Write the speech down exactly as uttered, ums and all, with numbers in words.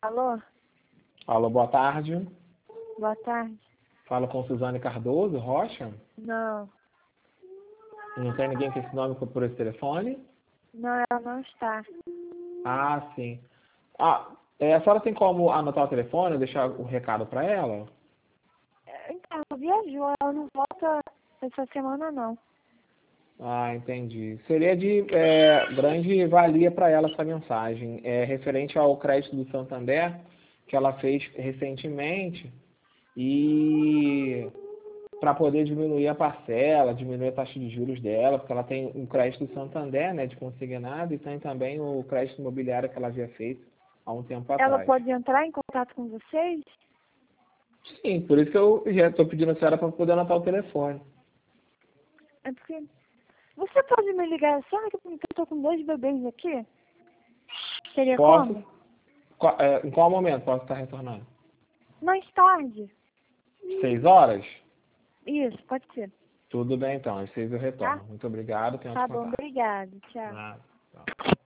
Alô? Alô, boa tarde. Boa tarde. Falo com Suzane Cardoso Rocha. Não. Não tem ninguém com esse nome por esse telefone? Não, ela não está. Ah, sim. Ah, é, a senhora tem como anotar o telefone, deixar o recado para ela? Então, ela viajou, ela não volta essa semana não. Ah, entendi. Seria de é, grande valia para ela essa mensagem. É referente ao crédito do Santander, que ela fez recentemente, e para poder diminuir a parcela, diminuir a taxa de juros dela, porque ela tem um crédito do Santander, né, de consignado, e tem também o crédito imobiliário que ela havia feito há um tempo Ela atrás. pode entrar em contato com vocês? Sim, por isso que eu já estou pedindo a senhora para poder anotar o telefone. É porque... Você pode me ligar só que eu estou com dois bebês aqui? Seria Posso? como? Qual- é, em qual momento posso estar retornando? Mais tarde. Seis horas? Isso, pode ser. Tudo bem, então. Às seis eu Tá? retorno. Muito obrigado. Tenho Tá outro bom, contato. obrigada. Tchau. Nada. Tchau.